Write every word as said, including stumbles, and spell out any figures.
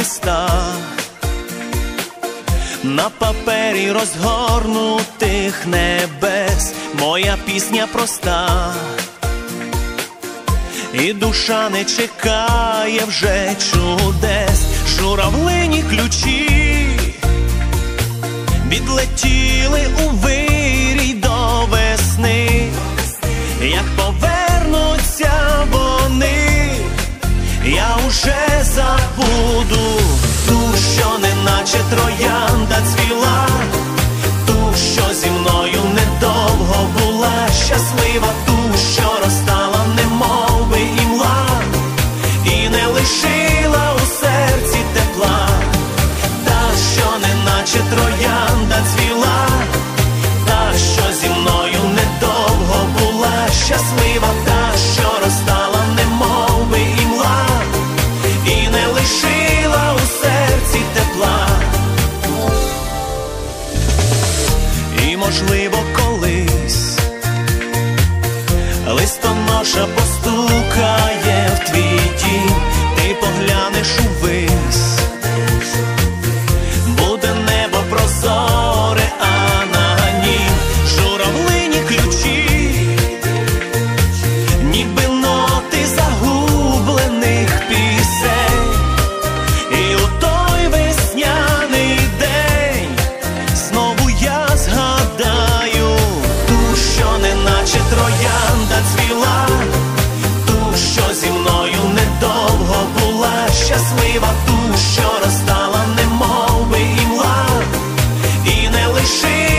листах, на папері розгорнутих небес, моя пісня проста, і душа не чекає вже чудес. Журавлині ключі відлетіли у вирій до весни, як повернуться вони, я уже забуду ту, що неначе троянда цвіла, ту, що зі мною недовго була щаслива, ту, що розтала немов би імла, і не лишила у серці тепла. Та, що неначе троянда цвіла, та, що зі мною недовго була щаслива, та, що розтала немов би імла, і не лишила у серці тепла. І можливо колись листоноша постукає в твій дім, ти поглянеш увись, буде небо прозоре, а на нім журавлині ключі, ніби ноти загублених пісень. І у той весняний день знову я згадаю ту, що неначе троянда цвіла, ту, що зі мною недовго була щаслива, ту, що розтала немов би імла, і не лишила